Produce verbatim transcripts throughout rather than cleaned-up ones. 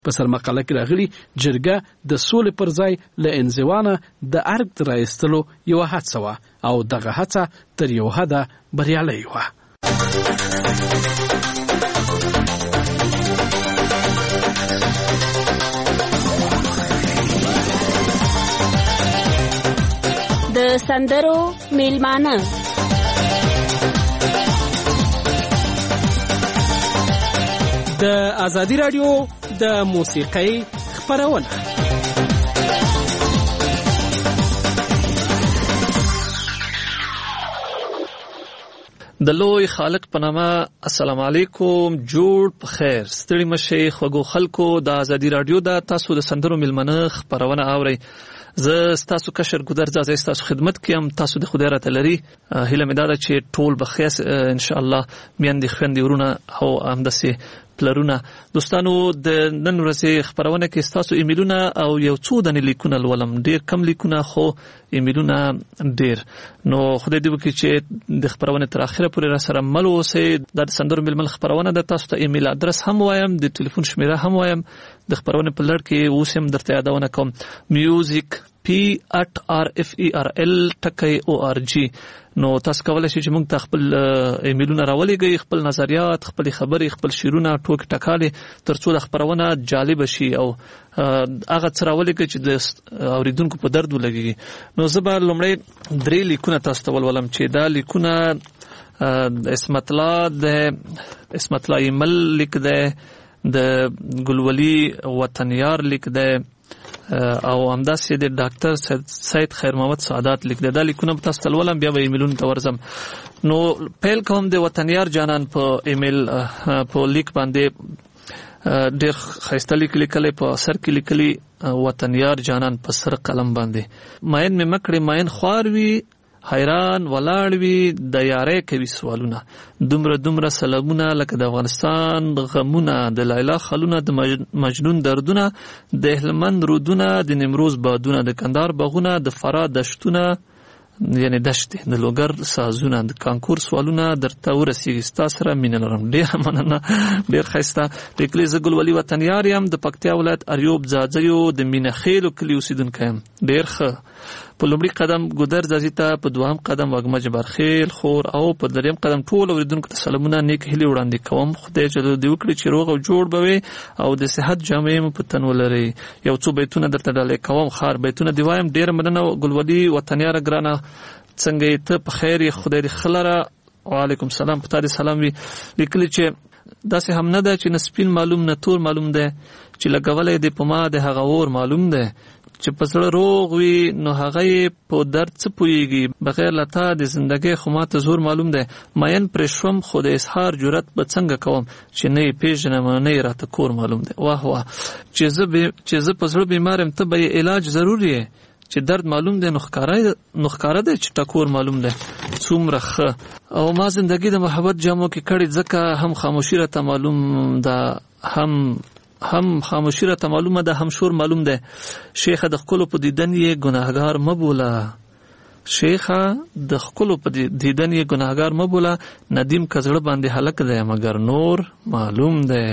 په سرمقاله کې راغلي جرګه د سولې پر ځای له انزوانه د ارګ تر راایستلو یوه هڅه وه او دغه هڅه تر یو حده بریالۍ وه. د سندرو میلمانه د آزادی رادیو د موسیقۍ خپرونه. د لوی خالق په نامه السلام علیکم، جوړ په خیر، ستړي مشي خوږو خلکو. د آزادی رادیو د تاسو د سندرو میلمانه خپرونه اورئ. زه ستاسو کشر ګودر زازه ستاسو خدمت کوم. تاسو د خدای راته لري هیله مې ده چې ټول بخیر ان شاء الله، میندې خويندې ورونه او همداسې پلرونه. دوستانو د نن ورځې خبرونه کې ستاسو ایمیلونه او یو څو دنې لیکونه لولم، ډیر کم لیکونه خو ایمیلونه ډیر. نو خدای دې وکړي چې د خبرونه تر اخره پورې را سره مل اوسئ. د سندرو ململ خبرونه د تاسو ته ایمیل ادرس هم وایم، د ټلیفون شمیره هم وایم. د خبرونه په لړ کې اوس هم درته یادونه کوم، میوزیک پی at r f e r l ټکی او ار جی. نو تاسو کولای شئ چې موږ ته خپل ایمیلونه راولېږئ، خپل نظریات، خپل خبرې، خپل شعرونه، ټوک ټکالې، ترڅو د خبرونه جالب شي او هغه څه راولېږئ چې د اوریدونکو په درد ولګي. نو زه به لومړی درې لیکونه تاسو ته ولولم چې دا لیکونه اسمت الله د اسمت الله ایمل لیک ده، د ګلولي وطنیار لیک ده او همداسې د ډاکټر سید خیر محمد سعادت لیک ده. دا لیکونه تاسو ته ولولم، بیا به ایمیلونو ته ورځم. نو پیل کوم د وطنیار جانان په ایمیل په لیک باندې. ډېر ښایسته لیک لیکلی، په سر کې لیکلی وطنیار جانان په سر قلم باندې. ماین مې مکړې ماین خوار وي، حیران ولاړ وي، د یارۍ کوي سوالونه، دومره دومره سلامونه لکه د افغانستان غمونه، د لیلا خلونه، د مجنون دردونه، د هلمند رودونه، د نیمروز بادونه، د کندهار باغونه، د فراه دشتونه یعنی دشتې، د لوګر سازونه، د کانکور سوالونه درته ورسیږي. ستا سره مینه لرم. ډېره مننه، ډېر ښایسته لیکلي. زه ګلولي وطنیار یم، د پکتیا ولایت اریوب ځاځیو د مینه خیلو کلي اوسېدونکی یم. ډېر ښه. په لومړي قدم ګودر ځاځي ته، په دوهم قدم وږمه جبار خیل خور او په دریم قدم ټول اوریدونکو ته سلامونه، نیک هیلې وړاندې کوم. خدای جل دې وکړي چې روغ او جوړ به وي او د صحت جامې مو په تن ولري. یو څو بیتونه درته ډالۍ کوم، خار بیتونه دی وایم. ډېره مننه ګلولي وطنیار ګرانه، څنګه یې ته؟ په خیر یې؟ خدای دې ښه لره. وعلیکم السلام. په تا دې سلام وي. لیکلي چې داسې هم نه ده چې نه سپین معلوم نه تور معلوم دی، چې لګولی دی په ما د هغه اور معلوم دی، چې په زړه روغ وي نو هغه یې په درد څه پوهېږي، بغیر له تا د زندګۍ خو ما ته زور معلوم دی. مین پرې شوم خو د اظهار جرأت به څنګه کوم، چې نه یې پېژنم نه یې راته کور معلوم دی. واه واه، چې زه چې زه په زړه بیمار یم، ته به یې علاج ضرور یې، چې درد معلوم دی نو ښکاره دی چې ټکور معلوم دی. څومره ښه. او ما زندګي د محبت جامو کې کړې، ځکه هم خاموشي راته معلوم ده، هم هم خاموشي راته معلومه ده، هم شور معلوم ده. شیخه د ښکلو په دیدن یې ګناهګار مه بوله، شیخه د ښکلو په دیدن یې ګناهګار مه بوله. ندیم که زړه باندې هلک دی مګر نور معلوم ده،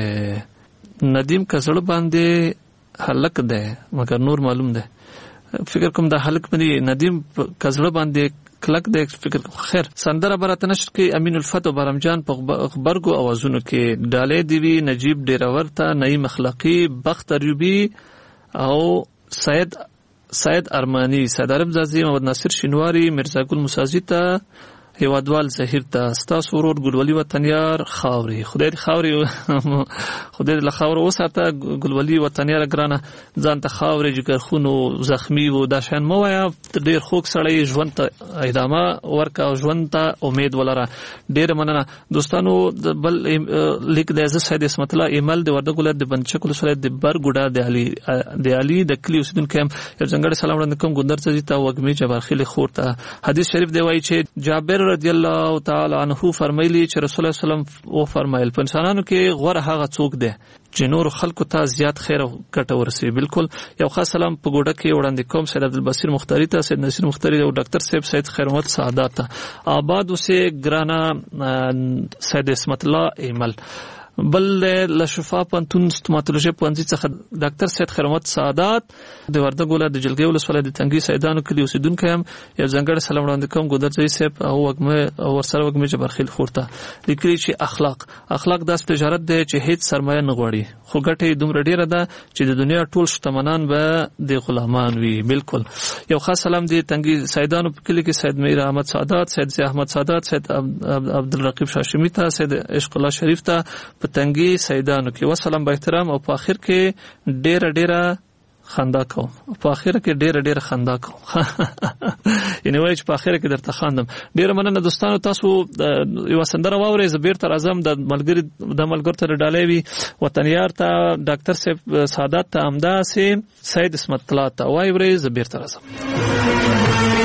ندیم که زړه باندې هلک دی مګر نور معلوم ده. فکر کوم دا هلک باندې ندیم که زړه باندې کلک دی، فکر کوم. خیر، سندره براته نشر کې امین الفتح بارمجان په غبرګو اوازونو کې، ډالۍ دی وی نجیب ډیراور ته، نعیم اخلاقی، بخت ایوبی او سید سید ارمانی، سید عرب زازی، محمد ناصر شینواری، مرزا ګل موسازی ته، هیوادوال زهیر ته، ستاسو ورور ګلولي وطنیار خاوري. خدای دې خاوري خدای دې له خاوره وساته. ګلولي وطنیار ګرانه، ځان ته خاورې جګرخونو زخمی وو دا شیان مه وایه. ډېر خوږ سړی، ژوند ته ادامه ورکړه او ژوند ته امید ولره. ډېره مننه. دوستانو بل لیک دی، زه سید اسمت الله ایمل د وردګ ولایت د بندچک ولسوالۍ د برګوډا د علي د علي د کلي اوسېدونکی یم. یو ځانګړی سلام وړاندې کوم ګندر ځاځي ته، وږمې جبار خیل خور ته. حدیث شریف دی وایي چې جابر رضی الله تعالی عنہ فرمایلی چې رسول الله صلی الله علیه وسلم و فرمایل، په انسانانو کې غوره هغه څوک دی چې نور خلکو ته زیات خیر او ګټه ورسوي. بالکل. یو خاص سلام په ګوډه کې وړاندې کوم سید عبدالبصیر مختاری ته، سید نصیر مختاری او ډاکټر صاحب سید خیر محمد سعادت ته. آباد اوسه ګرانا سید اسمت الله ایمل. بل له شفا پوهنتون ستوماتولوژي پوهنځي څخه ډاکټر سید خیر محمد سعادت د وردګ ولایت د جلګۍ ولسوالۍ د تنګي سیدانو کلي اوسیدونکی یم. یو ځانګړی سلام وړاندې کوم ګودرځي صاحب او وګمه او ورسره وګمه جبرخیل خورته لیکلي چې اخلاق اخلاق داس تجارت دی چې هیڅ سرمایه نه غواړي خو ګټه دومره ډیره ده چې د دنیا ټول شتمنان به د غلامان وي. بالکل. یو خاص سلام دی تنګي سیدانو په کلی کې سید میر احمد سعادت، سید زی احمد سعادت، سید عبدالرقیب شاشمی ته، سید عشق الله شریف ته په تنګي سیدانو کې وسلام با احترام. او په اخر کې ډیره ډیره خندا کوم په اخر کې ډیره ډیره خندا کوم یعنی وایي چې په اخر کې درته خاندم. ډیره مننه دوستانو، تاسو یو سندره واورئ. زه بیرته راځم د ملګری د ملګرو ته ډالۍ وي وطنیار ته ډاکټر صاحب سعادت ته همداسې سید اسمت الله ته واورئ. زه بیرته راځم.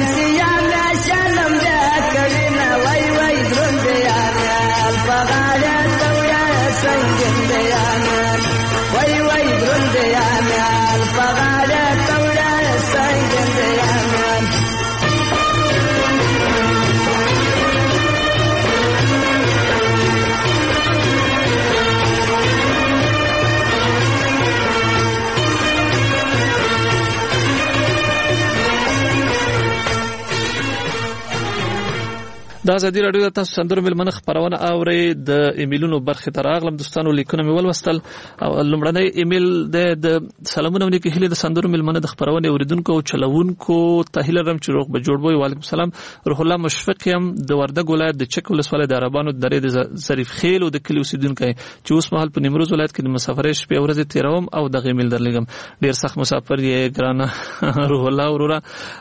Pagare د ازادي رادیو د تاسو سندرو ملمنه خبرونه اوري د ایمیلونو برخه تر اغلم دوستانو لیکونه مې ولوستل او لمړنی ایمیل د سلامونه ونی کې هله د سندرو ملمنه د خبرونه اوریدونکو او چلوونکو تهیل رم چې روغ به جوړوي. وعلیکم السلام. روح الله مشفق يم د وردګ ولایت د چک ولسوالۍ د عربانو درې د ظریف خیل او د کلی اوسیدونکو چې اوس مهال په نیمروز ولایت کې د مسافرې شپې ورځې تیروم او د ایمیل درلګم. ډیر سخت مسافر یې ګرانه روح الله ورورا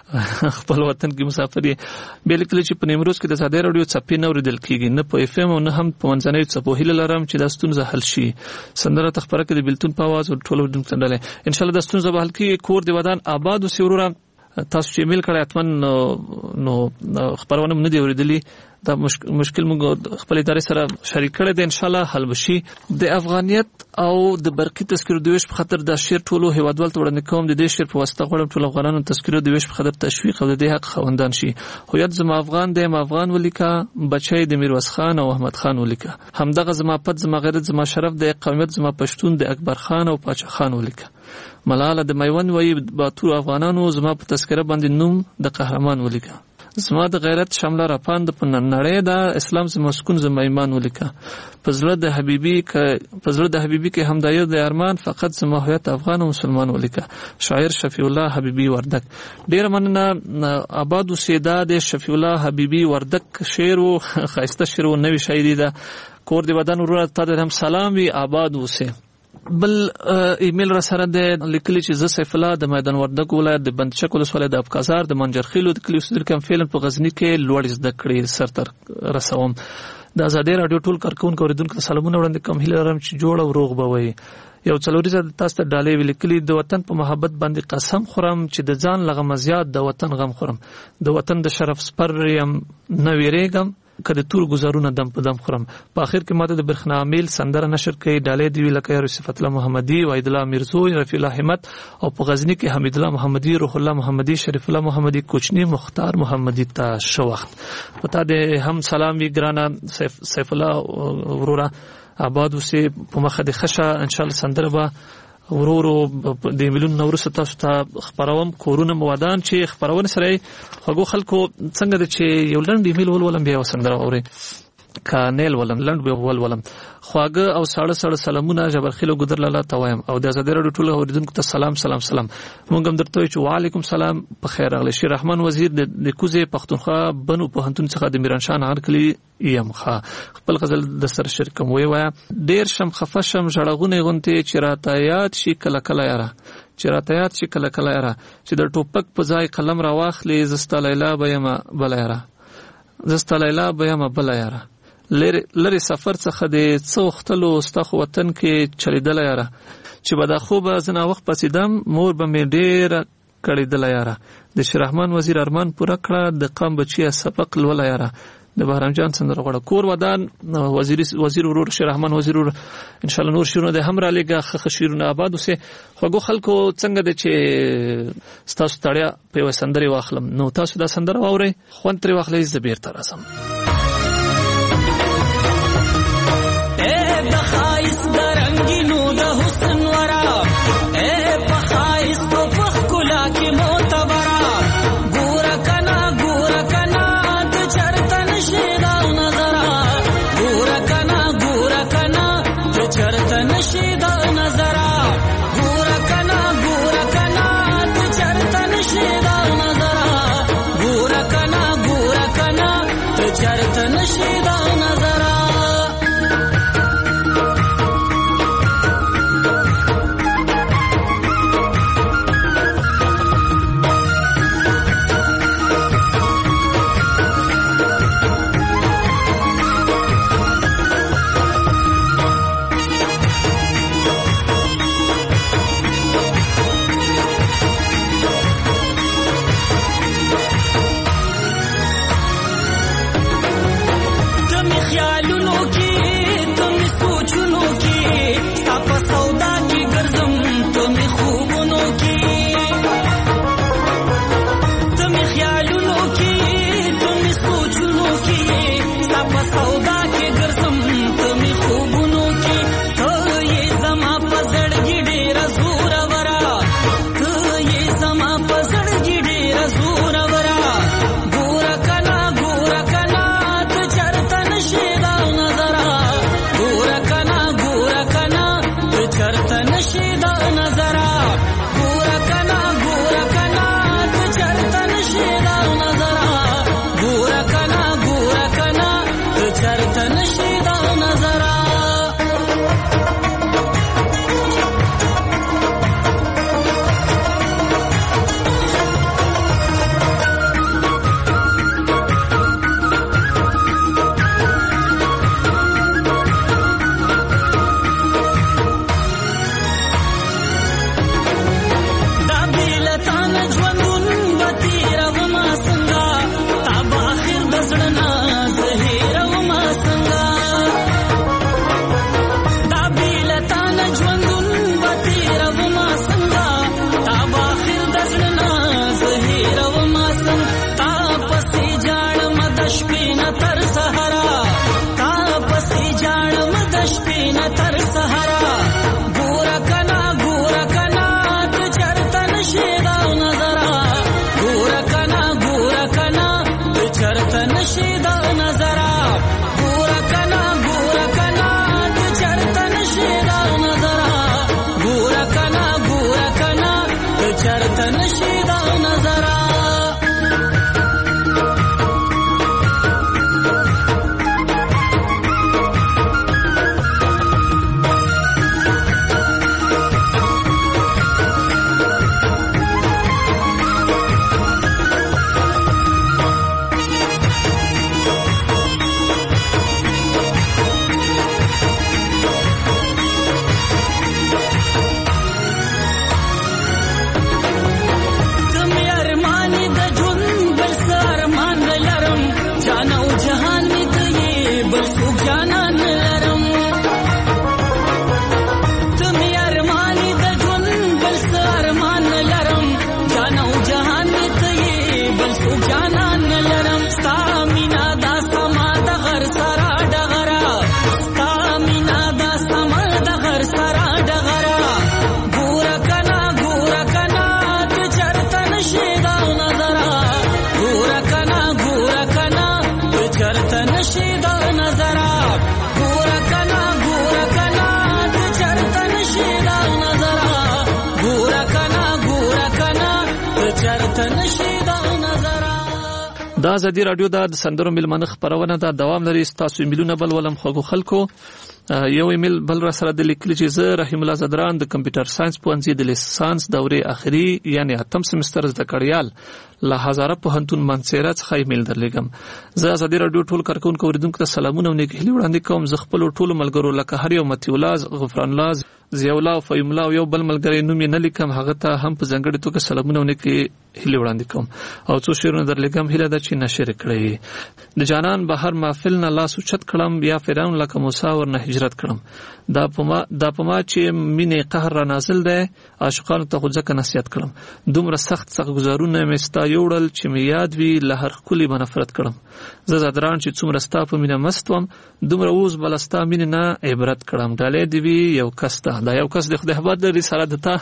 خپل وطن کې مسافر یې بل کله چې په نیمروز کې د ازادي رادیو چپی نه اوریدل کیږي نه په اف ام او نه هم په منځنۍ چپو هیله لرم چې د ستونزه حل شي. سندره تخبره کې د بلتون په आवाज او ټولو دن څنډلې ان شاء الله د ستونزه به حل کیږي. کور دی ودان آباد وسورورا تاسو چې ایمیل کړی اتمن نو خبرونه نه دی اوریدلی دا مشکل موږ خپل ادارې سره شریک کړی دی ان شاء الله حل وشي. د افغانیت او د برقي تذکرو د ویش په خاطر د شیر ټولو هیوادوال ته وړاندې کوم د دې شیر په واسطه غواړم ټول افغانانو تذکرو د ویش په خاطر تشویق او د دې حق خوندان شي. هویت زما افغان دی، ما افغان ولیکا، بچی د میرویس خان او احمد خان ولیکا، همدغه زما پد زما غیرت زما شرف د قومیت زما پښتون د اکبر خان او پاچا خان ولیکا. ملاله د میوند وی باتور افغانانو زما په تذکره باندې نوم د قهرمان ولیکا. زما د غیرت شامله راپاند په نړۍ د اسلام زما سکون زما ایمان ولیکا. پزړه د حبیبي ک پزړه د حبیبي کې همدایو د ارمان فقط زما هویت افغان او مسلمان ولیکا. شاعر شفیع الله حبیبی وردک. ډیر مننه آباد اوسېدا د شفیع الله حبیبی وردک شعر او خاصه شعر او نوی شاعری ده. کور دی ودان ورور ته هم سلام وی آباد اوسه. بل ایمیل را سره د لیکلي چې ز سیف الله د میدان وردګ ولایت د بندچک ولسوالۍ د ابکازار د منجرخیلو د کلی اوسیدونکو فعلا په غزنی کې لوړ زده کړې سر تر رسوم. د ازادي رادیو ټول کارکونکو اوریدونکو سلامونه وړاندې کوم هیله لرم چې جوړ او روغ به وي. یو څلوريزه تاسو ته ډالۍ ولیکلي د وطن په محبت باندې قسم خورم چې د ځان لغه مزیات د وطن غم خورم، د وطن د شرف سپر یم نه ویریږم کله تور گزارونه دم په دم خورم. په اخر کې ماته د برخنا عامل سندره نشر کوي ډالۍ دی لکه یو صفت الله محمدي، وحید الله میرزوی، رفیع الله همت او په غزنی کې حمید الله محمدي، روح الله محمدي، شریف الله محمدي، کوچنی مختار محمدي ته شو وخت. پتا دې هم سلام وی ګرانه سیف, سیف الله ورورا آباد وسه په مخه د خشه ان شاء الله سندره به ورورو د مليون نورس تاسو ته خبروم. کورونه مودان چې خبرونه سره هغه خلکو څنګه د چې یو لند ایمیل ولولم بیا وسندره اوري کانل ولم لند به ول ولم خواګه او ساړه ساړه سلامونه جبرخیل ګذر لاله توایم او د ازادي رادیو ټول اوریدونکو ته سلام سلام سلام. مونږ هم درته چې وعلیکم سلام په خیر راغلی. شیر رحمان وزیر د کوزه پښتونخوا بنو په هنتون څخه د میرانشاه هر کلی یم خا خپل غزل د سر شرکم وی وای ډیر شم خفشم ژړغونه غونته چراته یاد شي کله کله یاره چراته یاد شي کله کله یاره چې د ټوپک په ځای قلم را واخلې زستا لیلا بهما بل یاره زستا لیلا بهما بل یاره لری لری سفر څخه د څوختلو استخ وطن کې چلیدل یاره چې بدا خوبه زنا وخت پسیدم مور به مې ډیر کړیدل یاره. د شیر رحمان وزیر ارمان پوره کړه د قام بچی سبق لول یاره. د بهرام جان سندره غوړه کور ودان وزیر وزیر ورور شیر رحمان وزیر ورور ان شاء الله نور شیرونه د هم را لګه خخ شیرونه آباد وسه خوګو خلکو څنګه د چې تاسو تړیا په سندره واخلم نو تاسو دا سندره واوري خون تر واخلې زبیر تر اعظم اے بخایس درنګینو د حسن ورا اے بخایس په فخلا کې معتبرا ګور کنا ګور کنا د چرتن شیدا نظر ګور کنا ګور کنا د چرتن شیدا نظر ګور کنا ګور کنا د چرتن شیدا نظر ګور کنا ګور کنا د تنشي دا نظر دا ازادي رادیو دا د سندرو ملمنه خبرونه دا دوام لري. تاسو ایمیلونه بل ولم خوګو خلکو یو ایمیل بل را سره د لیکل چې زه رحیم الله زدران د کمپیوټر ساينس پوهنځي د لیسانس دورې اخري یعنی اتم سمستر زده کړیال له هزاره پوهنتون منصیره څخه ایمیل درلګم. زه ازادي رادیو ټول کارکونکو اوریدونکو ته سلامونه او نیک هیلې وړاندې کوم. زه خپل ټول ملګرو لکه هر یو متی الله غفران الله ضیاء الله او فیم الله او یو بل ملګری نوم یې نه لیکم هغه ته هم په ځنګړې توګه سلامونه او نیک هیلې وړاندې کوم او څو شعرونه درلګم هیله ده چې نشر کړئ. د جانان بهر محفل نه لاس اوچت کړم بیا فرعون لکه موسی ورنه هجرت کړم. دا پما دا پما چې مینې قهر را نازل ده عاشقانو ته خو ځکه نصیحت کړم. دومره سخت سخت گزارونه مې ستا یوړل چې مې یاد وي له هر ښکلي به نفرت کړم. زه زدران چې څومره ستا په مینه مست وم دومره اوس به له ستا مینې نه عبرت کړم. ډالۍ دې وي یو کس ته دا یو کس د خدای حباد لري سره دته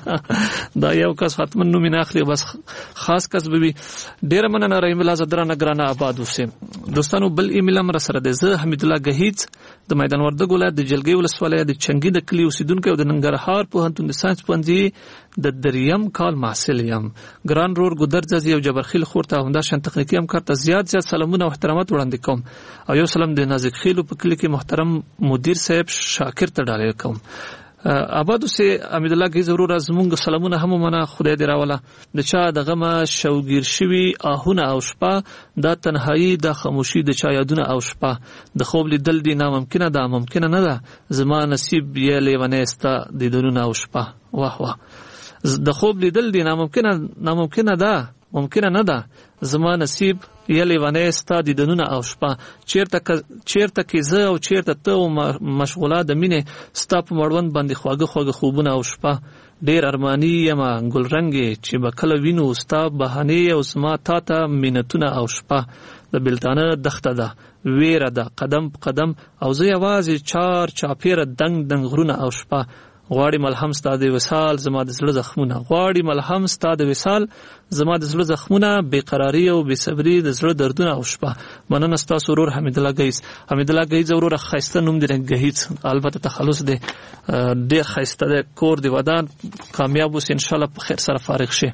دا یو کس حتما نوم نه اخلي بس خاص کس به وي. ډیره مننه رحیم الله زدران ګرانه آباد اوسه. دوستانو بل ایمیل هم را سره ده. زه حمید الله گهیز د میدان وردګ ولایت د جلګي ولسوالۍ د چنګي د کلی اوسیدونکو د ننګرهار پوهنتون د ساينس پوهنځي د دریم کال محصل یم. ګران رور ګودرځ یو جبرخیل خورته همدا شان تخنیکی همکار ته زیات زیات سلامونه او احترامات وړاندې کوم او یو سلام د نازک خیلو په کلی کې محترم مدیر صاحب شاکر ته ډالۍ کوم. آبادو سه حمید الله کی ضرور از مونږ سلامونه هم منه خدای دې راوله. د چا د غمه شوګیر شوی آهونه او شپه د تنهایی د خاموشي د چا یادونه او شپه د خوب لیدل دی ناممکنه ده ممکنه نه ده زما نصیب یې لیونه استا د دنونه او شپه. واه واه د خوب لیدل دی ناممکنه ناممکنه ده ممکنه نه ده زما نصیب یلی ونه ستا د دنونه او شپه. چیرته چیرته کې زه او چیرته ته او مشغوله د مینې ستا په مړوند باندې خواږه خواږه خوبونه او شپه. ډیر ارمانی یم ګل رنګ چې به کله وینو ستا بهانه او زما تا ته مینتونه او شپه. د بلتانه دښته ده ویره ده قدم په قدم او زه یوازې چار چاپیره دنګ دنګ غرونه او شپه. غواړي ملهم ستا د وصال زما د زړه زخمونه غواړي ملهم ستا د وصال زما د زړه زخمونه بیقراری او بېصبري د زړه دردونه او شپه. مننه ستاسو ورور حمید الله گهیز. حمید الله گهیز ورور خایسته نوم دی گهیز البته تخلص دی ډیر خایسته دی کور دی ودان کامیاب اوس ان شاء الله په خیر سره فارغ شي.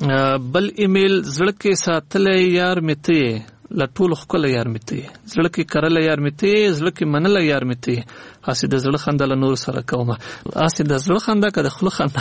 بل ایمیل زړه کې ساتلې یار مته لټول خپل یار مته زړه کې کرل یار مته زړه کې منل یار مته اسې د زړه خنده نور سره کومه اسې د زړه خنده کده خلو خنده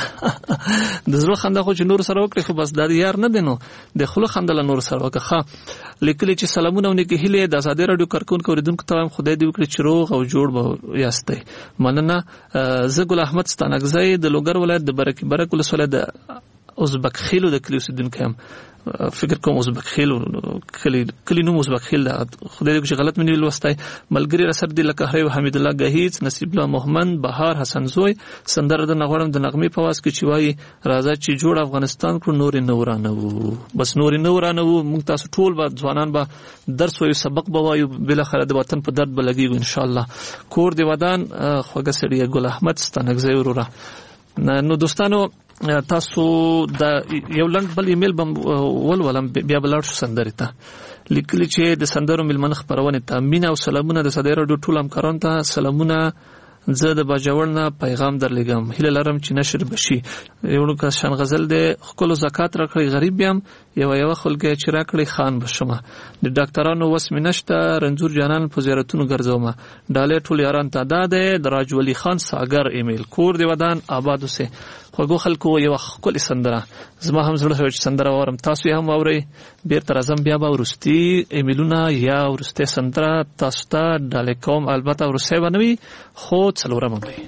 د زړه خنده خو چې نور سره وکړي خو بس د یار نه دینو د خلو خنده نور سره وکړه. لیکلي چې سلامونه ونی کې هله د آزادي رادیو کارکونکو اوریدونکو ته خدای دې وکړي چې روغ او جوړ به یاستئ. مننه. زه ګل احمد ستانګزی د لوګر ولایت د برکی برک ولسوالۍ د ازبک خیلو د کلی اوسیدونکو یم. فکر کوم ازبک خیلو کلی کلی نوم ازبک خیل ده خدای دې چې غلط مې لوستای. ملګری رسد دی لکه هر حمید الله گهیز نصیب الله محمد بهار حسن زوی سندر د نغړم د نغمې په واس کې چې وایي راځه چې جوړ افغانستان کړو نور نه ورانه وو بس نور نه ورانه وو. موږ تاسو ټول به ځوانان به درس وایو سبق به وایو بل خره د وطن په درد به لګیږو ان شاء الله. کور دی ودان خوګه سړی ګل احمد ستانګزی وروره. نو دوستانو تاسو د یو لنډ بل ایمیل بم ولولم بیا بلار شو سندرې ته لیکلي چې د سندرو ملمن خبرونه ته مینا او سلامونه د صدر رادیو ټول همکارانو ته سلامونه. زه د باجوړ پیغام درلګم هله لرم چې نشر بشي. یو که شان غزل د خپل زکات راکړي غریب یم یو یو خلګي چې راکړي خان بشمه د ډاکټرانو وس منشته رنزور جانان په زیارتونو ګرځومه ډالې ټول یاران ته داده د راج ولی خان ساګر ایمیل کور دی ودان آباد اوسه. خوګو خلکو یو خپل سندره زما هم زړه شوی چې سندره اورم تاسو هم اورئ بیرته راځم بیا به ورستي ایمیلونه یا ورسته سندره تاسو ته ډالې کوم البته ورسته بنوي خو څلورم وي.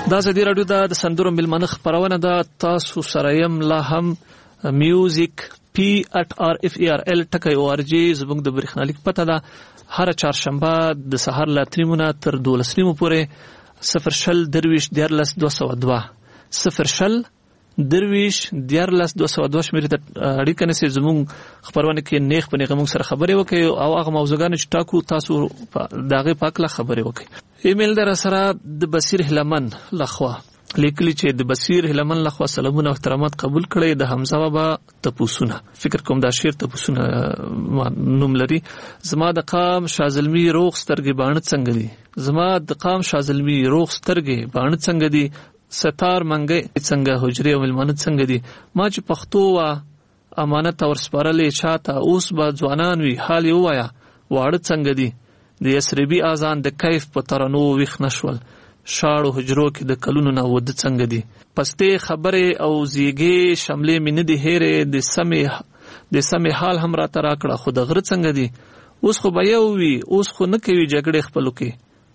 دا ازادي رادیو د سندرو ملمنه خبرونه ده. تاسو سره يم لا هم میوزیک پی ات آر اف ای آر ال ټکی او ار جی زموږ د برېښنالیک پته ده. هر چهارشنبه د سهار له تریمونه تر دولس نیمو پورې صفر شل درویش دیارلس دوه سوه دوه صفر شل درویش دیارلس دوه سوه دوه شمیرې ته اړیکه نیسئ. زموږ خپرونه کې نیغ په نیغه موږ سره خبرې وکړئ او هغه موضوعګانې چې ټاکو تاسو د هغې په هکله خبرې وکړئ. ایمیل در سره د بصیر هلمن لخوا لیکلي چې د بصیر هلمن لخوا سلامونه او احترامات قبول کړئ. د حمزه بابا تپوسونه فکر کوم دا شعر تپوسونه نوم لري. زما د قام شازلمی روغ سترګې باڼه څنګه دي؟ زما د قام شازلمی روغ سترګې باڼه څنګه دي؟ ستار منګي څنګه حجرې او ملمانه څنګه دي؟ ما چې پښتو وا امانت اور سپارلې چاته اوس به ځوانان وي حال یې ووایا واړه څنګه دي؟ د یسربي اذان د کیف په ترانو ویښ نشول شاړو حجرو کې د کلونو نه ود څنګه دي؟ پستې خبرې او زیږې شملې مې نه دي هېرې د سمې د سمې حال هم راته راکړه خو د غره څنګه دي؟ اوس خو به یو وي اوس خو نه کوي جګړې خپلو کې.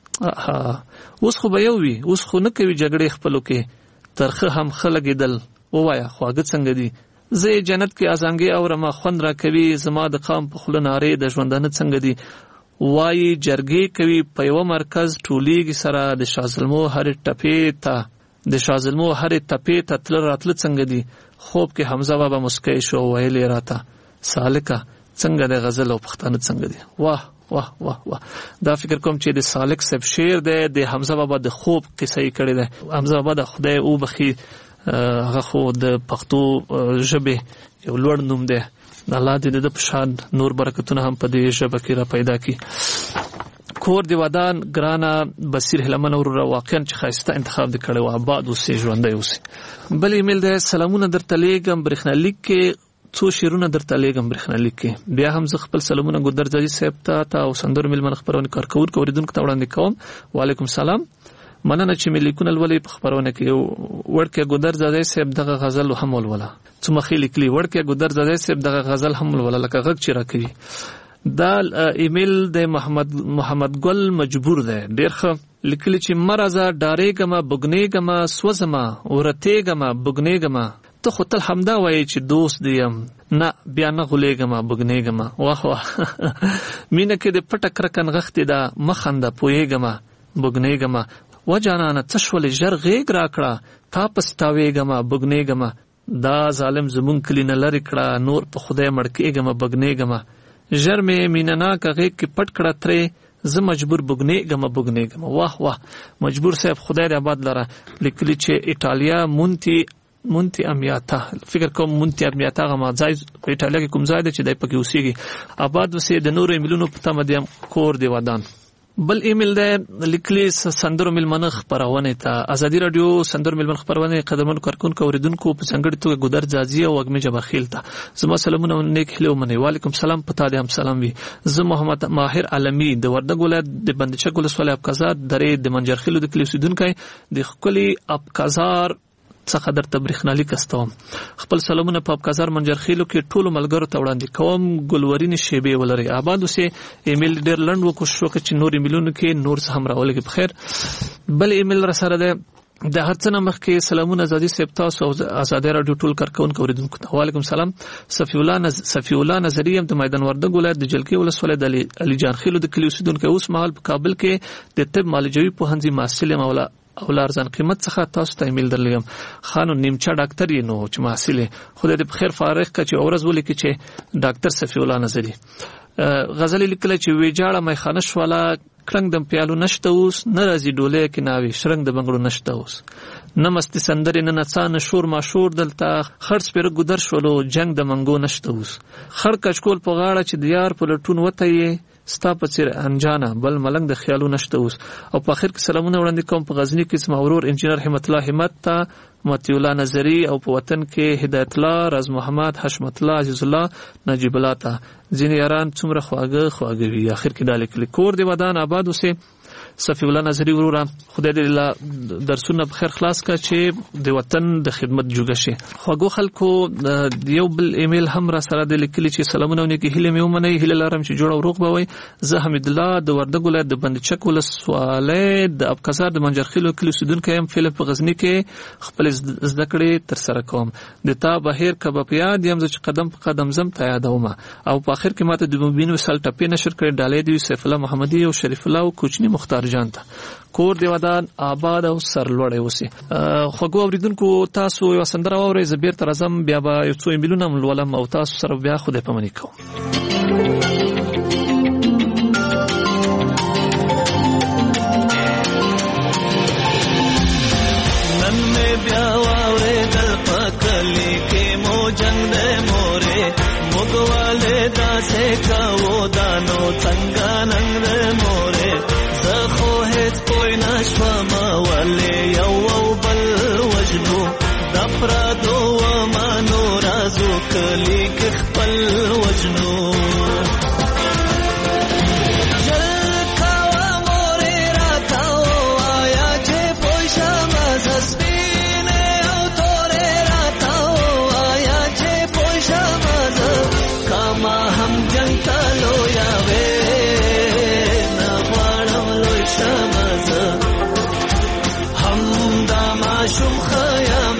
اوس خو به یو وي اوس خو نه کوي جګړې خپلو کې ترخه هم ښه لګېدل ووایه خواږه څنګه دي؟ زه جنت کې ازانګې اورمه خوند را کوي زما د قام په خوله نارې د ژوندانه څنګه دي؟ وایي جرګې کوي په یوه مرکز ټولیږي سره د شازلمو هرې ټپې ته د شازلمو هرې ټپې ته تله راتله څنګه دي؟ خوب کې حمزه بابا مسکی شو ویلې راته سالکه څنګه د غزل او پښتانه څنګه دي؟ واه واه واه واه. دا فکر کوم چې د سالک صاحب شعر دی د حمزه بابا د خوب قصه یې کړې ده. حمزه بابا د خدای او بخي هغه خو د پښتو ژبې یو لوړ نوم دی. الله دې د پشان نور برکتونه هم په دې ژبه کې را پیدا کړي. کور دی ودان ګرانه بصیر هلمن اور واقعا چې خاصه انتخاب دې کړو آباد اوسې ژوندۍ اوسې. بل ایمیل دی سلامونه درته لیږم برېښنالیک کې څو شیرونه درته لیږم برېښنالیک کې. بیا هم زه خپل سلامونه ګودر ځاځي صاحب ته او سندرو ملمنه خپرونه کارکوونکو اوریدونکو ته وړاندې کوم. وعلیکم سلام. مننه چې مې لیکونه لولې په خپرونه کې. وړکیه ګودر ځاځي صاحب دغه غزل هم ولوله څو مخې لیکلي. وړکیه ګودر ځاځي صاحب دغه غزل هم ولوله لکه غږ چې راکوي. دا ایمیل د محمد محمد ګل مجبور دی ډېر ښه لیکلي چې مرزه ډارېږمه بوږنېږمه سوځمه ورتېږمه بوږنېږمه ته خو تل همدا وایې چې دوست دی یم نه بیا نه غولېږمه بوږنېږمه. واه واه مینه کې د پټه کرکه نغښتې ده مه خنده پوهېږمه بوږنېږمه. و جانانه څه شولې ژر غېږ راکړه تا پسټاوېږمه بوږنېږمه. دا ظالم زمونږ کلي نه لرې کړه نور په خدای مړ کېږمه بوږنېږمه. ژر مې مینه ناکه غېږ کې پټ کړه ترې زه مجبور بوږنېږمه بوږنېږمه. واه واه مجبور صاحب خدای دې آباد لره لیکلي چې ایټالیا مونتی مونتی امیاتا فکر کوم مونتی امیاتا غما ځای په ایټالیا کې کوم ځای دی چې دای پکې اوسېږي آباد اوسې د نورو ایمیلونو په تمه دیم کور دی ودان. بل ایمیل دی لیکلي سندرو ملمنه خپرونه ته ازادي رادیو سندرو ملمنه خپرونه قدرمن کارکونکو اوریدونکو په څنګه توګه ګودر ځاځي او وګمه جبخیل ته زما سلامونه نیک هلو منی. وعلیکم سلام پتا دې هم سلام وي. زه محمد ماهر عالمی د وردګ ولایت د بندچک ولسوالۍ ابکازار درې د منجرخیلو د کلی اوسیدونکو د خپل ابکازار څخه درته برېښنالیک استوم. خپل سلامونه په ابکازار منجرخیلو کې ټولو ملګرو ته وړاندې کوم. ګلورین شیبې ولري آباد اوسې. ایمیل ډېر لنډ وکوشش وکړ چې نور ایمیلونو کې نور څه هم راولګي په خیر. بل ایمیل را سره ده د هر څه نه مخکې سلامونه ازادي صاحب تاسو او ازادي رادیو ټول کارکونکو اوریدونکو ته. وعلیکم سلام. صفی الله نز صفی الله نظری هم د میدان وردګ ولایت د جلکی ولسوالۍ د علي جان خیلو د کلی اوسیدونکو اوس مهال په کابل کې د طب معالجوي پوهنځي محصل مولا او لارزان قیمت څخه تاسو ته ایمیل درلګم. خانو نیمچا ډاکټر یې نو چې محصل خدای دې په خیر فارغ کړي چې اورز ولیکي چې ډاکټر صفی الله نظری غزل لیکل چې ویجاړه مې خانه شواله کلنګ د پیالو نشته اوس نه راځي ډولې کې ناوي شرنګ د بنگړو نشته اوس نه مستی سندرې نه نڅانه شور ما شور دلته خرڅ پر ګودر شولو جنگ د منګو نشته اوس خړ کچکول په غاړه چې د یار په لټون وته یې ستا په څیر انجانه بل ملنګ د خیالو نشته اوس. او په اخر کې سلامونه وړاندې کوم په غزنی کې زما ورور انجینر همت الله همت ته متی الله نظری او په وطن کې هدایت الله راز محمد حشمت الله عزیز الله نجیب الله ته ځینې یاران څومره خواږه خواږه وي. اخر کې دا لیکل کور دی ودان آباد اوسې. صفی الله نظری وروره خدای دې درسونه په خیر خلاص کا چې د وطن د خدمت جوګه شي. خوږو خلکو یو بل ایمیل هم را سره د لیکلي چې سلامونه ونی کې هیله مې ومنئ، هیله لرم چې جوړ او روغ به وي. زه حمید الله د وردګ ولایت د بندچک ولسوالۍ د ابقزار د منجرخیلو کلي اوسیدونکی یم. فلم په غزني کې خپل زده کړې تر سره کوم. د تا بهیر کبه په یاد یم چې قدم په قدم زم ته یادوم. او په اخر کې ماته د مبین وسال ټپې نشر کړې ډالې دی سیف الله محمدي او شریف الله او کوچنی مختار جان ته. کور دی ودان آباد او سرلوړی اوسي. خوږو اوریدونکو تاسو یو سندره واورئ، زه بیرته راځم، بیا به یو څو ایمیلونه ولولم او تاسو سره بیا خدای پاماني کوم. نن مې بیا واورېدل په کلي کې مو جنګ دی مورې، موږ والې داسې کوو دانو څنګه ننګ دی مورې. زه خو هېڅ پوی نشوم ولې یو او بل وژنو، د پردو ومنو رازو کلي کې خپل وژنو. شم خیام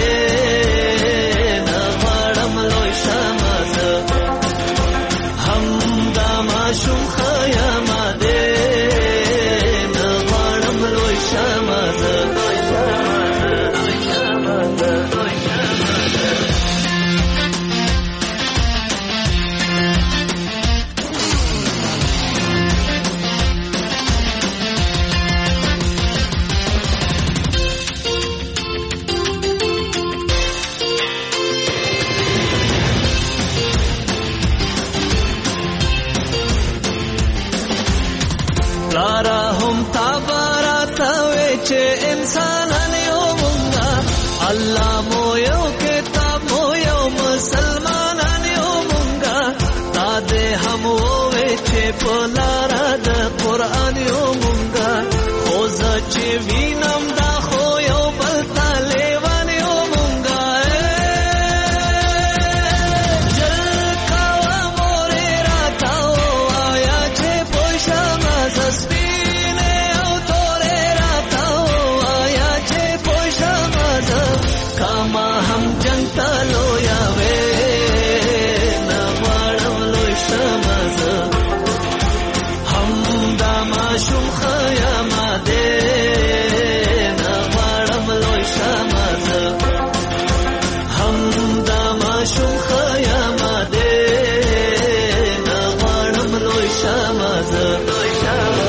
دې نه غواړم لوی شمزه، هم دا ماشوم خیام دې نه غواړم لوی شمزه، لوی شمزه، لوی شمزه، لوی شمزه. لارا هم تابارات وی چې انسانان یو مونږه، الله مو یو کتاب مو یو مسلمانان یو مونږه، تا دې هم وی چې په لارا د قرآن یو مونږه، خو زه چې وینم دا خو یو بل طالبان یو مونږه. جل کوا مورې راته ووایه چې پوه شمه سپینې او تورې راته ووایه چې پوه شمه زه کاما هم جنګ ته لویه وې نه غواړم لوی شمه زه، هم دا ماشوم خیام دې نه غواړم لوی شمه زه، هم دا ماشوم خیام دې نه غواړم لوی شمه زه، لوی شمه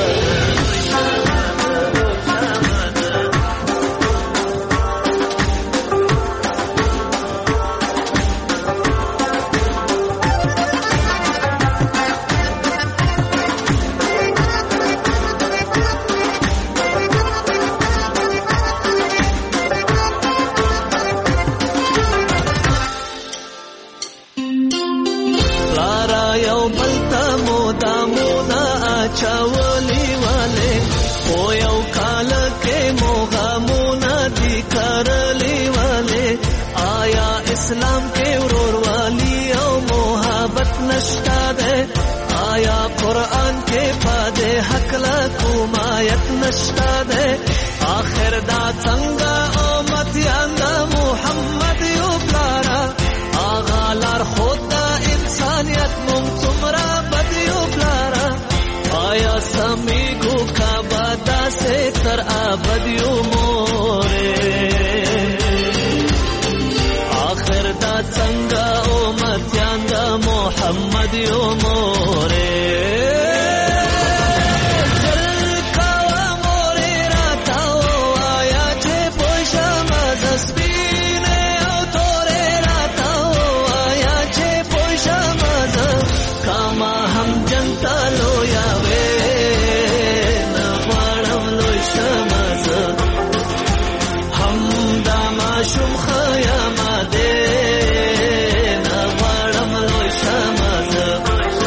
چاولی والے او یو کال کے موغامونا دی کرلی والے، آیا اسلام کے ورور والی او محبت نشتا دے، آیا قرآن کے پادے حق لکو مایت نشتا دے، آخر دا څنګه او متیان دا محمد یو پلارا، آغا لار خود دا انسانیت مونږ څومره بد یو پلارا، آیا سمیگو کا بادا سے تر آبدیو مورے، آخر دا څنګه او متیان دا محمدیو مورے. شم خیام دې نه غواړم لوی شمه زه،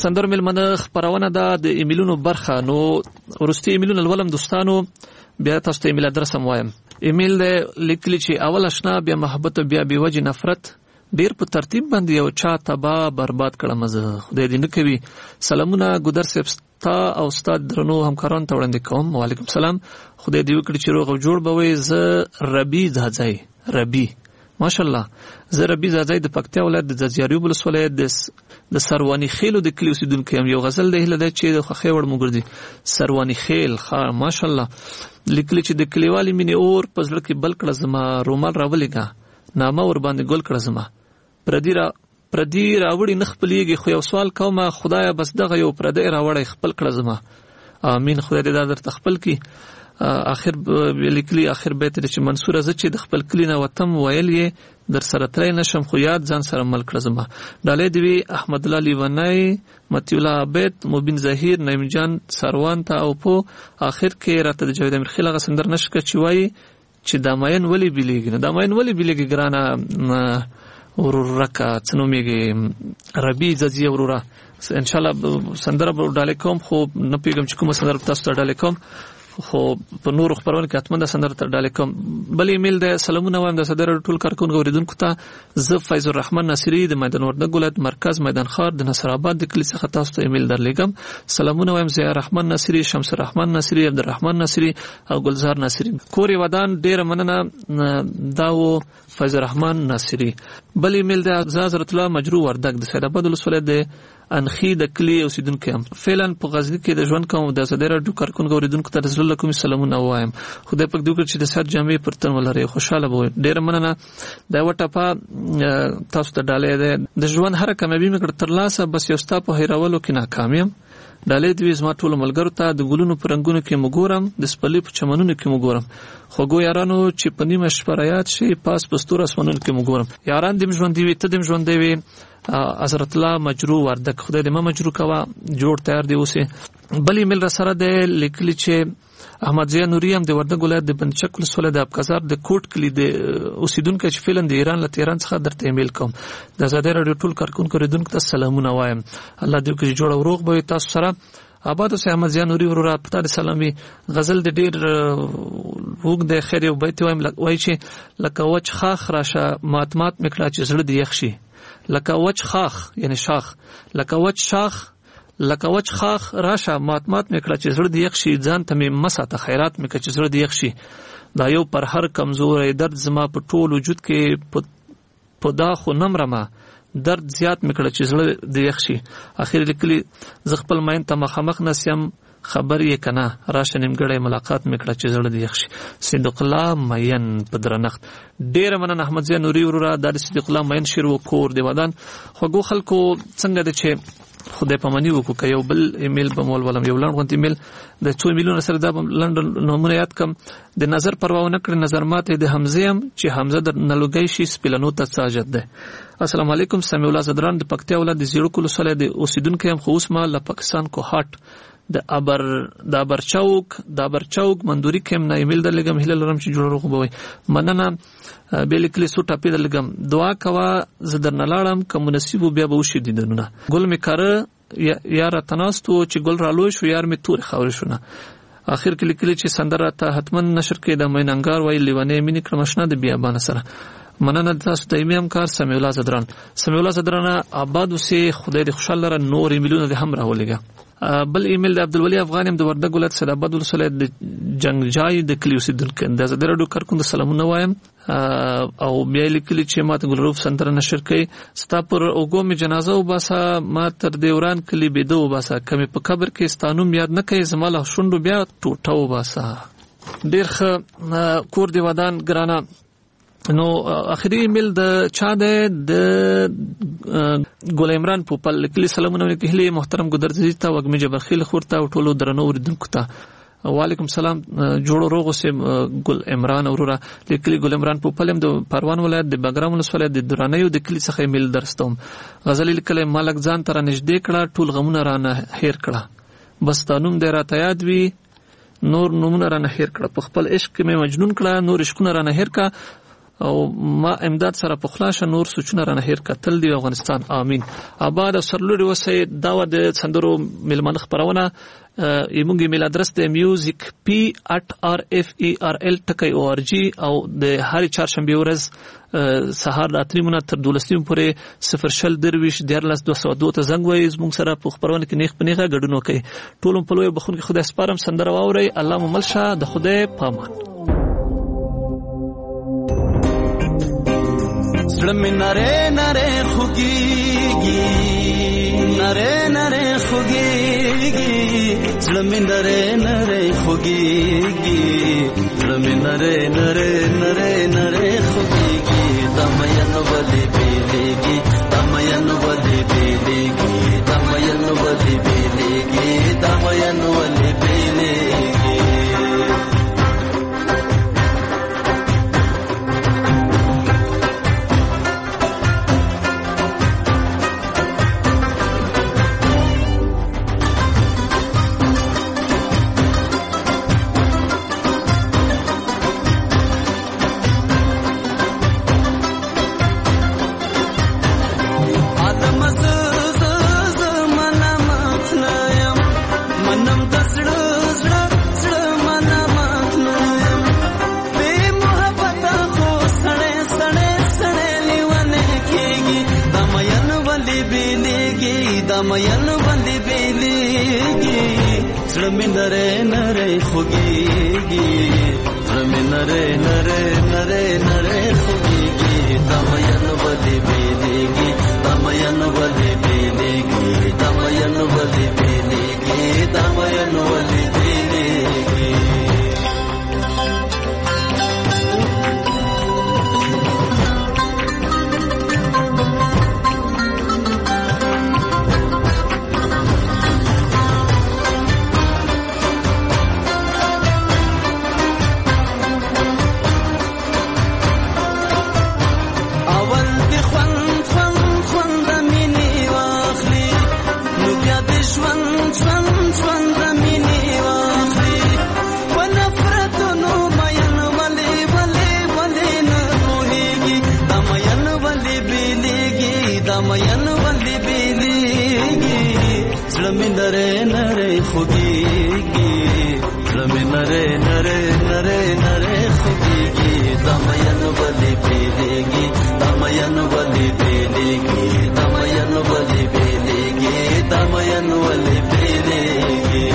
سندرو ملمنه خبرونه ده د ایمیلونو برخه. نو ورستي ایمیلونه ولوم دوستانو، بیا تاسو ته ایمیل ادرس هم وایم. ایمیل لیکلی چې اول آشنا، بیا محبت، بیا بیوجه نفرت، ډیر په ترتیب باندې یو چا تبا برباد کړم زه، خدای دې نه کوي. سلامونه ګودر صاحب ستا او استاد درنو همکارانو ته وړاندې کوم. وعلیکم سلام، خدای دې وکړي چې روغ او جوړ به وي. زه ربی ځاځی ربی ماشاءالله زه ربی ځاځی د پکتیا ولایت د ځاځیاریو ولسوالۍ د د سروانی خیلو د کلی اوسیدونکی یم. یو غزل د هله ده چې د خوښۍ وړ مو ګرځي. سروانی خیل ښه ماشاءالله لیکلی چې د کلیوالي مینې اور په زړه کې بل کړه زما، رومال راولېږه نامه ور باندې ګل کړه زما. پردي را پردي راوړي نه خپلېږي، خو یو سوال کومه خدایه بس دغه یو پردی راوړی خپل کړه زما. امین، خدای دې دا درته خپل کړي. اخر لیکلی اخر بیت چې منصور زه چې د خپل کلی نه وتم ویل یې در سره تلای نشم، خو یاد ځان سره مل کړه زما. ډالۍ دی احمد الله لیونی، متی الله عبید، مبین ظهیر، نعیم جان سروان ته او په اخر کې راته د جاوید امیر خیل هغه سندر نشکه چې وایي چې دا ماین ولی بیلیږي. نه دا ماین ولی بیلیږي ګرانه ورور رکا څنومیږي ربی ځځي ورورا. ان شاء الله سندر به ډالۍ کوم، خو نه پیګم چې کوم سندر تاسو ته ډالۍ کوم، خو په نور خبرونه کې اتمنه سندر ته ډالۍ کوم. بل ایمیل د سلامونه وایم د صدر ټول کارکونکو اوریدونکو ته. زه فیض الرحمن ناصری د میدان وردګ ولایت مرکز میدان خار د نصر آباد د کلی څخه تاسو ته ایمیل درلېږم. سلامونه وایم ضیاء الرحمن ناصری، شمس الرحمن ناصری، عبدالرحمن ناصری او ګلزار ناصری. کور ودان ډیر مننه دا و فیض الرحمن ناصری. بل ایمیل د حضرت الله مجروح وردګ د سید آباد ولسوالۍ د انخی د کلی اوسیدونکو یم. فعلا په غزنی کې د ژوند کوم. د صدر راډیو کارکونکو اوریدونکو ته رسول الله کوم سلامونه وایم. خدای پاک دې وکړي چې د صحت جامې پر تن ولري، خوشاله به وي. ډیر مننه. دا وټه په تاسو ته ډالۍ ده. د ژوند هر کامیابی مې کړ تر لاسه، بس یو ستا په هیرولو کې ناکام یم. ډالۍ دې زما ټول ملګرو ته. د ګلونو په رنگونو کې مګورم، د سپلې په چمنونو کې مګورم، خوګو یارانو چې په نیمه شپه رایات شي، پاس پستور اسمنونو کې مګورم. یاران دې ژوند دی وي، ته دې ژوند دی وي. حضرت الله مجروح وردګ، خدای دې ما مجروح کوا، جوړ تیار دی اوسه. بل ایمیل را سره د لیکلی چې احمد ضیاء نوري هم د وردګ ولایت د بندچک ولسوالۍ د ابکازار د کوټ کلی د اوسیدونکو چې فعلا د ایران له تهران څخه درته ایمیل کوم. د آزادۍ راډیو ټول کارکونکو اوریدونکو ته سلامونه وایم. الله دې وکړي جوړ او روغ به تاسو سره آباد اوسه. احمد ضیاء نوري ورور په تاسو سلامي. غزل د ډیر وګ د خیر یو بیت وایم وای چې لکه وچ خاخ راشه مات مات میکړه چې زړه دی یخ شي. لکه وچ خاخ یعنی شاخ، لکه وچ شاخ لکه وچ خاخ راشه مات مات میکړه چې زړه دی یخ شي. ځان ته مې مساته خیرات میکړه چې زړه دی یخ شي. دا یو پر هر کمزورې درد زما په ټول وجود کې په دا خو نمرمه درد زیات میکړه چې زړه دی یخ شي. اخر لیکلی ز خپل ماین ته مخامخ نسیم، خبر یې کنه راشه نیمګړی ملاقات میکړه چې زړه دی یخ شي. صدیق الله مین په درنښت. ډیر مننه احمد ضیاء نوري وروره. دا د صدیق الله مین شیر و کور دی ودان. خوګو خلکو څنګه د چې خدای پامنی وکړو که یو بل ایمیل به مول ولم، یو لنډ غونډ ایمیل د څو ایمیلونو سره دا لنډ نمونه یاد کم. د نظر پروا نه کړی نظر ماته د حمزه هم چې حمزه در نلوګی شي سپلنو ته ساجد ده. السلام علیکم. سمیع الله زدران د پکتیا ولایت د زیړو ولسوالۍ د اوسیدونکو هم، خو اوس ما له پاکستان کو هاټ د ابر د ابر چوک د ابر چوک مندوري کې نه ایمیل درلګم. هله لرم چې جوړ روغ بوي. مننه. به لیکلی سو ټاپې درلګم. دعا کوا زه درنه لاړم کوم نصیب بیا به وشي دیدنونه. ګل می کاره یار تناستو چې ګل رالوي شو، یار می تور خاور شونه. اخر کې لیکلی چې سندره ته حتمن نشر کې د میننګار وای لیوانې مینې کړمشنه د بیا بان سره. مننه تاسو ته ایمیم کار. سمیع الله زدران. سمیع الله زدران آباد اوسه. خدای دې خوشاله لره. نور ایمیلونه دې هم راولېګا. بل ایمیل د عبدالولی افغان هم د وردګ ولایت سید آباد ولسوالۍ د جنگجای د کلی اوسیدونکو د آزادۍ راډیو کارکونکو سلامونه وایم. او بیا لیکلی چې ماته ګلروف سندره نشر کړي. ستا پر اوګو می جنازه وباسه، ما تر دیوران کلی بيدو وباسه، کمه په قبر کې ستانوم یاد نه کوي، زماله شوندو بیا ټوټه وباسه. ډیر ښه کور دی ودان ګرانه. نو اخري ایمیل د چا ده د ګل عمران پوپل لیکلي سلامونه لیکلي محترم ګدرځي ته وګمی جبخیل خورته او ټولو درنو اوریدونکو ته وعلیکم سلام. جوړو روغ سه ګل عمران اورورا لیکلي ګل عمران پوپل هم د پروان ولایت د بګرام ولسوالۍ د درانیو د کلی څخه ایمیل درستوم. غزل لیکلي مالک ځان تر نږدې کړه، ټول غمونه رانه هیر کړه، بس تانوم دې راته یاد وي، نور نومونه رانه هیر کړه، په خپل عشق کې مې مجنون کړه، نور عشقونه رانه هیر کړه، او ما امداد سره په خلاصه نور سوچونه رانه هیر کتل دی افغانستان امين آباد او سرلوري وسه دا د سندرو ملمن خبرونه ایمونګ ایمیل ادرس د میوزیک پی at r f e r l ټکی او ار جی او د هر چهارشنبه ورځ سهار د اتریمونه تر دولسیم پورې صفر شل درویش دیارلس دوه سوه دوه ته زنګ وایي زموږ سره په خبرونه کې نیخ پنیغه ګډون وکړي ټول په لوی بخون کې خدای سپارم سندره واوري الله مو ملشه د خدای پامان زړه مې نره نره خوږیږي نره نره خوږیږي زړه مې نره نره خوږیږي زړه مې نره نره نره نره خوږیږي دا مین ولې بیلېږي دا مین ولې بیلېږي دا مین ولې بیلېږي دا مین ولې بیلېږي مین باندې بیلېږي زړه مې نری نری خوږېږي زړه مې نری نری نری نری خوږېږي دا مین باندې بیلېږي دا مین باندې بیلېږي دا مین باندې بیلېږي دا مین باندې بیلېږي مین باندې بیلېږي زړه مې نری نری خوږېږي زړه مې نری نری نری نری خوږېږي دا مین باندې بیلېږي دا مین باندې بیلېږي دا مین باندې بیلېږي دا مین باندې بیلېږي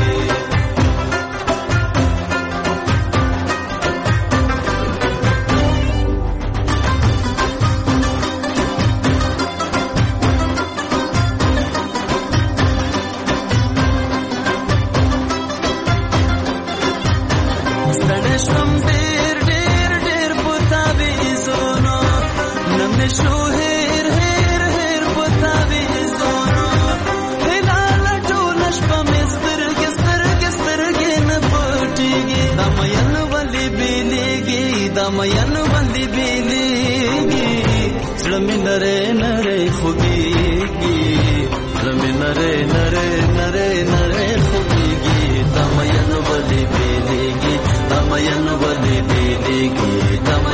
مین باندې بیلېږي زړه مې نری نری خوږېږي زړه مې نری نری نری نری خوږېږي دا مین باندې بیلېږي دا مین باندې بیلېږي دا